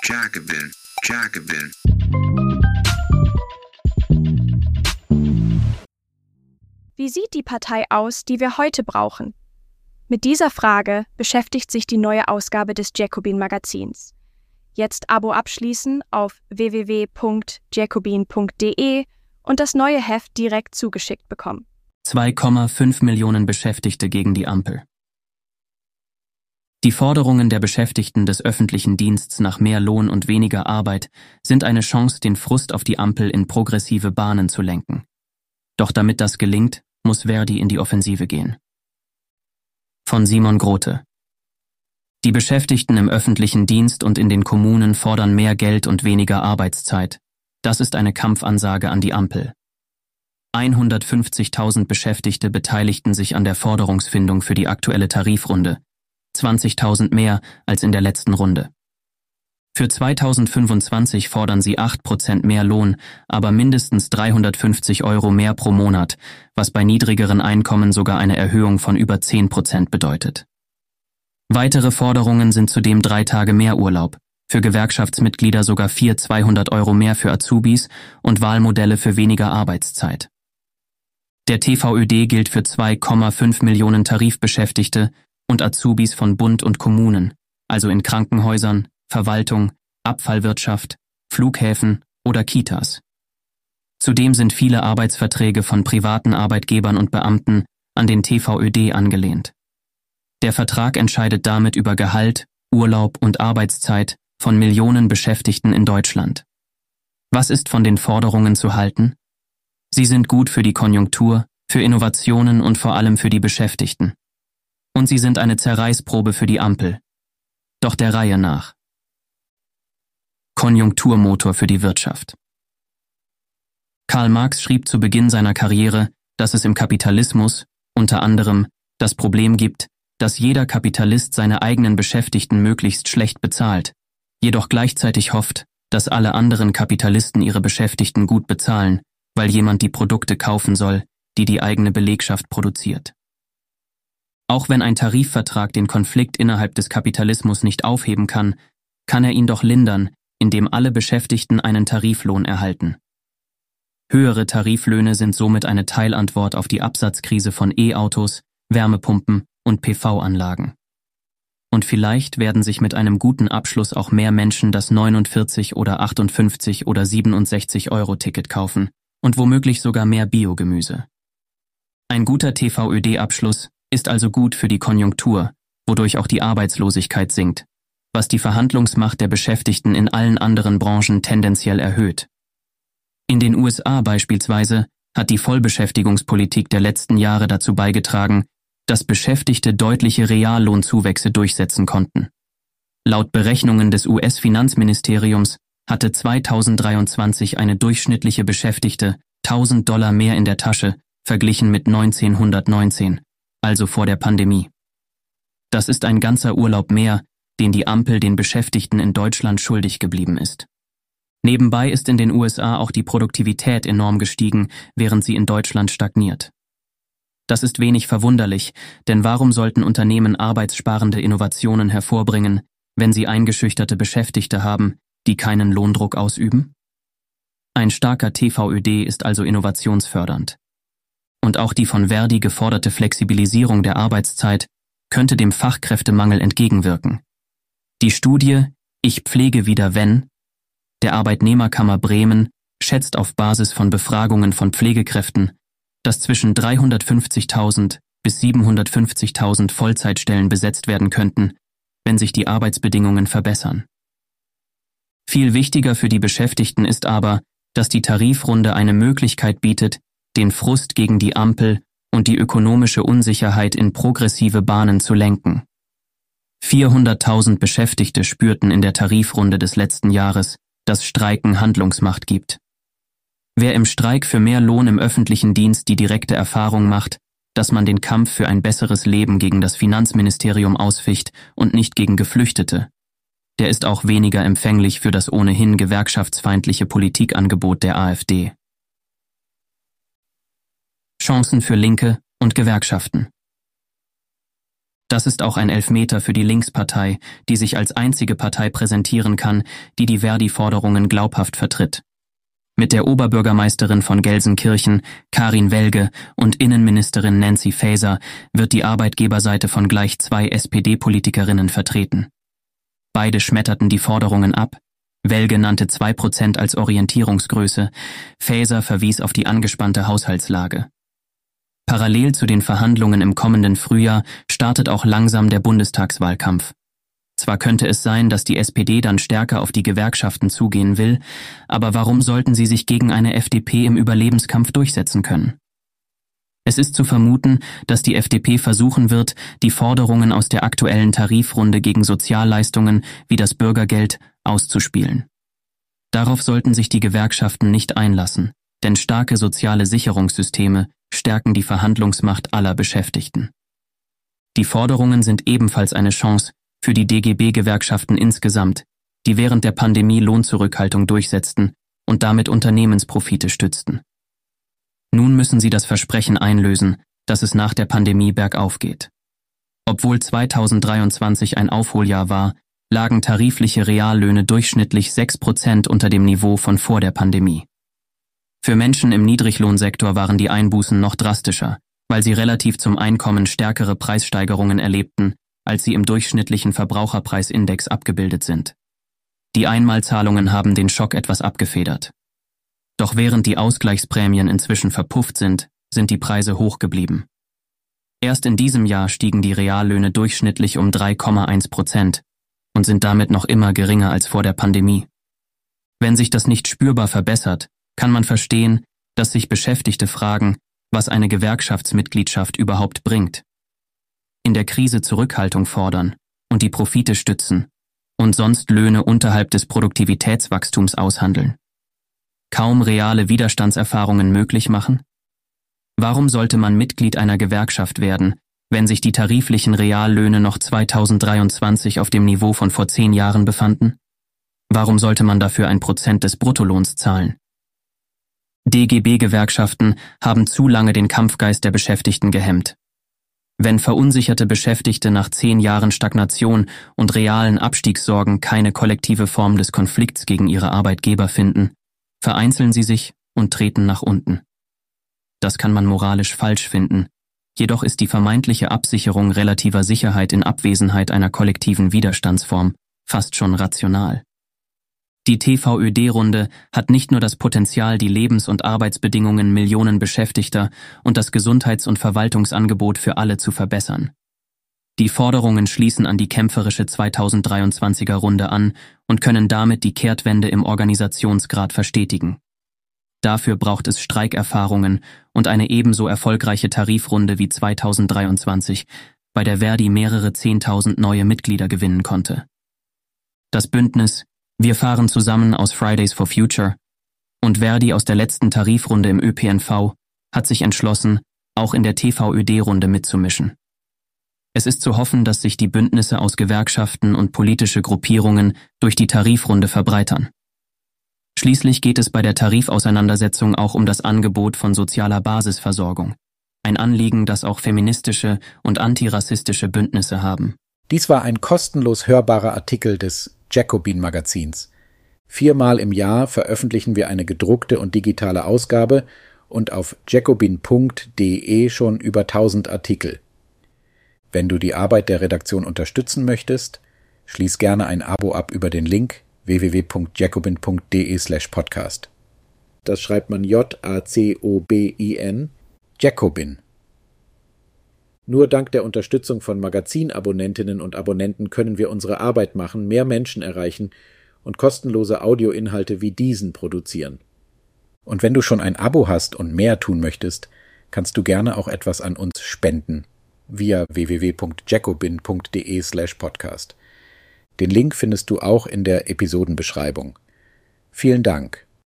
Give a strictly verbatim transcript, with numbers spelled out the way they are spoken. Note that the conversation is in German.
Jacobin, Jacobin. Wie sieht die Partei aus, die wir heute brauchen? Mit dieser Frage beschäftigt sich die neue Ausgabe des Jacobin-Magazins. Jetzt Abo abschließen auf w w w punkt jacobin punkt d e und das neue Heft direkt zugeschickt bekommen. zwei Komma fünf Millionen Beschäftigte gegen die Ampel. Die Forderungen der Beschäftigten des öffentlichen Dienstes nach mehr Lohn und weniger Arbeit sind eine Chance, den Frust auf die Ampel in progressive Bahnen zu lenken. Doch damit das gelingt, muss Verdi in die Offensive gehen. Von Simon Grote. Die Beschäftigten im öffentlichen Dienst und in den Kommunen fordern mehr Geld und weniger Arbeitszeit. Das ist eine Kampfansage an die Ampel. hundertfünfzigtausend Beschäftigte beteiligten sich an der Forderungsfindung für die aktuelle Tarifrunde, zwanzigtausend mehr als in der letzten Runde. Für zweitausendfünfundzwanzig fordern sie acht Prozent mehr Lohn, aber mindestens dreihundertfünfzig Euro mehr pro Monat, was bei niedrigeren Einkommen sogar eine Erhöhung von über zehn Prozent bedeutet. Weitere Forderungen sind zudem drei Tage mehr Urlaub, für Gewerkschaftsmitglieder sogar vier zweihundert Euro mehr für Azubis und Wahlmodelle für weniger Arbeitszeit. Der T V Ö D gilt für zwei Komma fünf Millionen Tarifbeschäftigte und Azubis von Bund und Kommunen, also in Krankenhäusern, Verwaltung, Abfallwirtschaft, Flughäfen oder Kitas. Zudem sind viele Arbeitsverträge von privaten Arbeitgebern und Beamten an den T V Ö D angelehnt. Der Vertrag entscheidet damit über Gehalt, Urlaub und Arbeitszeit von Millionen Beschäftigten in Deutschland. Was ist von den Forderungen zu halten? Sie sind gut für die Konjunktur, für Innovationen und vor allem für die Beschäftigten. Und sie sind eine Zerreißprobe für die Ampel. Doch der Reihe nach. Konjunkturmotor für die Wirtschaft. Karl Marx schrieb zu Beginn seiner Karriere, dass es im Kapitalismus, unter anderem, das Problem gibt, dass jeder Kapitalist seine eigenen Beschäftigten möglichst schlecht bezahlt, jedoch gleichzeitig hofft, dass alle anderen Kapitalisten ihre Beschäftigten gut bezahlen, weil jemand die Produkte kaufen soll, die die eigene Belegschaft produziert. Auch wenn ein Tarifvertrag den Konflikt innerhalb des Kapitalismus nicht aufheben kann, kann er ihn doch lindern, indem alle Beschäftigten einen Tariflohn erhalten. Höhere Tariflöhne sind somit eine Teilantwort auf die Absatzkrise von E-Autos, Wärmepumpen und P V-Anlagen. Und vielleicht werden sich mit einem guten Abschluss auch mehr Menschen das neunundvierzig oder achtundfünfzig oder siebenundsechzig Euro Ticket kaufen und womöglich sogar mehr Biogemüse. Ein guter T V Ö D-Abschluss ist also gut für die Konjunktur, wodurch auch die Arbeitslosigkeit sinkt, was die Verhandlungsmacht der Beschäftigten in allen anderen Branchen tendenziell erhöht. In den U S A beispielsweise hat die Vollbeschäftigungspolitik der letzten Jahre dazu beigetragen, dass Beschäftigte deutliche Reallohnzuwächse durchsetzen konnten. Laut Berechnungen des U S-Finanzministeriums hatte zweitausenddreiundzwanzig eine durchschnittliche Beschäftigte tausend Dollar mehr in der Tasche, verglichen mit neunzehnhundertneunzehn, also vor der Pandemie. Das ist ein ganzer Urlaub mehr, den die Ampel den Beschäftigten in Deutschland schuldig geblieben ist. Nebenbei ist in den U S A auch die Produktivität enorm gestiegen, während sie in Deutschland stagniert. Das ist wenig verwunderlich, denn warum sollten Unternehmen arbeitssparende Innovationen hervorbringen, wenn sie eingeschüchterte Beschäftigte haben, die keinen Lohndruck ausüben? Ein starker T V Ö D ist also innovationsfördernd. Und auch die von Verdi geforderte Flexibilisierung der Arbeitszeit könnte dem Fachkräftemangel entgegenwirken. Die Studie Ich pflege wieder wenn der Arbeitnehmerkammer Bremen schätzt auf Basis von Befragungen von Pflegekräften, dass zwischen dreihundertfünfzigtausend bis siebenhundertfünfzigtausend Vollzeitstellen besetzt werden könnten, wenn sich die Arbeitsbedingungen verbessern. Viel wichtiger für die Beschäftigten ist aber, dass die Tarifrunde eine Möglichkeit bietet, den Frust gegen die Ampel und die ökonomische Unsicherheit in progressive Bahnen zu lenken. vierhunderttausend Beschäftigte spürten in der Tarifrunde des letzten Jahres, dass Streiken Handlungsmacht gibt. Wer im Streik für mehr Lohn im öffentlichen Dienst die direkte Erfahrung macht, dass man den Kampf für ein besseres Leben gegen das Finanzministerium ausficht und nicht gegen Geflüchtete, der ist auch weniger empfänglich für das ohnehin gewerkschaftsfeindliche Politikangebot der AfD. Chancen für Linke und Gewerkschaften. Das ist auch ein Elfmeter für die Linkspartei, die sich als einzige Partei präsentieren kann, die die Verdi-Forderungen glaubhaft vertritt. Mit der Oberbürgermeisterin von Gelsenkirchen, Karin Welge, und Innenministerin Nancy Faeser wird die Arbeitgeberseite von gleich zwei S P D-Politikerinnen vertreten. Beide schmetterten die Forderungen ab. Welge nannte zwei Prozent als Orientierungsgröße, Faeser verwies auf die angespannte Haushaltslage. Parallel zu den Verhandlungen im kommenden Frühjahr startet auch langsam der Bundestagswahlkampf. Zwar könnte es sein, dass die S P D dann stärker auf die Gewerkschaften zugehen will, aber warum sollten sie sich gegen eine F D P im Überlebenskampf durchsetzen können? Es ist zu vermuten, dass die F D P versuchen wird, die Forderungen aus der aktuellen Tarifrunde gegen Sozialleistungen wie das Bürgergeld auszuspielen. Darauf sollten sich die Gewerkschaften nicht einlassen, denn starke soziale Sicherungssysteme stärken die Verhandlungsmacht aller Beschäftigten. Die Forderungen sind ebenfalls eine Chance für die D G B-Gewerkschaften insgesamt, die während der Pandemie Lohnzurückhaltung durchsetzten und damit Unternehmensprofite stützten. Nun müssen sie das Versprechen einlösen, dass es nach der Pandemie bergauf geht. Obwohl zweitausenddreiundzwanzig ein Aufholjahr war, lagen tarifliche Reallöhne durchschnittlich sechs Prozent unter dem Niveau von vor der Pandemie. Für Menschen im Niedriglohnsektor waren die Einbußen noch drastischer, weil sie relativ zum Einkommen stärkere Preissteigerungen erlebten, als sie im durchschnittlichen Verbraucherpreisindex abgebildet sind. Die Einmalzahlungen haben den Schock etwas abgefedert. Doch während die Ausgleichsprämien inzwischen verpufft sind, sind die Preise hoch geblieben. Erst in diesem Jahr stiegen die Reallöhne durchschnittlich um drei Komma eins Prozent und sind damit noch immer geringer als vor der Pandemie. Wenn sich das nicht spürbar verbessert, kann man verstehen, dass sich Beschäftigte fragen, was eine Gewerkschaftsmitgliedschaft überhaupt bringt. In der Krise Zurückhaltung fordern und die Profite stützen und sonst Löhne unterhalb des Produktivitätswachstums aushandeln. Kaum reale Widerstandserfahrungen möglich machen? Warum sollte man Mitglied einer Gewerkschaft werden, wenn sich die tariflichen Reallöhne noch zweitausenddreiundzwanzig auf dem Niveau von vor zehn Jahren befanden? Warum sollte man dafür ein Prozent des Bruttolohns zahlen? D G B-Gewerkschaften haben zu lange den Kampfgeist der Beschäftigten gehemmt. Wenn verunsicherte Beschäftigte nach zehn Jahren Stagnation und realen Abstiegssorgen keine kollektive Form des Konflikts gegen ihre Arbeitgeber finden, vereinzeln sie sich und treten nach unten. Das kann man moralisch falsch finden, jedoch ist die vermeintliche Absicherung relativer Sicherheit in Abwesenheit einer kollektiven Widerstandsform fast schon rational. Die T V Ö D-Runde hat nicht nur das Potenzial, die Lebens- und Arbeitsbedingungen Millionen Beschäftigter und das Gesundheits- und Verwaltungsangebot für alle zu verbessern. Die Forderungen schließen an die kämpferische zweitausenddreiundzwanziger Runde an und können damit die Kehrtwende im Organisationsgrad verstetigen. Dafür braucht es Streikerfahrungen und eine ebenso erfolgreiche Tarifrunde wie zweitausenddreiundzwanzig, bei der Verdi mehrere Zehntausend neue Mitglieder gewinnen konnte. Das Bündnis Wir fahren zusammen aus Fridays for Future und Verdi aus der letzten Tarifrunde im Ö P N V hat sich entschlossen, auch in der T V Ö D-Runde mitzumischen. Es ist zu hoffen, dass sich die Bündnisse aus Gewerkschaften und politische Gruppierungen durch die Tarifrunde verbreitern. Schließlich geht es bei der Tarifauseinandersetzung auch um das Angebot von sozialer Basisversorgung, ein Anliegen, das auch feministische und antirassistische Bündnisse haben. Dies war ein kostenlos hörbarer Artikel des Jacobin-Magazins. Viermal im Jahr veröffentlichen wir eine gedruckte und digitale Ausgabe und auf jacobin punkt de schon über tausend Artikel. Wenn du die Arbeit der Redaktion unterstützen möchtest, schließ gerne ein Abo ab über den Link w w w punkt jacobin punkt de slash podcast. Das schreibt man J A C O B I N, Jacobin. Nur dank der Unterstützung von Magazinabonnentinnen und Abonnenten können wir unsere Arbeit machen, mehr Menschen erreichen und kostenlose Audioinhalte wie diesen produzieren. Und wenn du schon ein Abo hast und mehr tun möchtest, kannst du gerne auch etwas an uns spenden via w w w punkt jacobin punkt de slash podcast. Den Link findest du auch in der Episodenbeschreibung. Vielen Dank.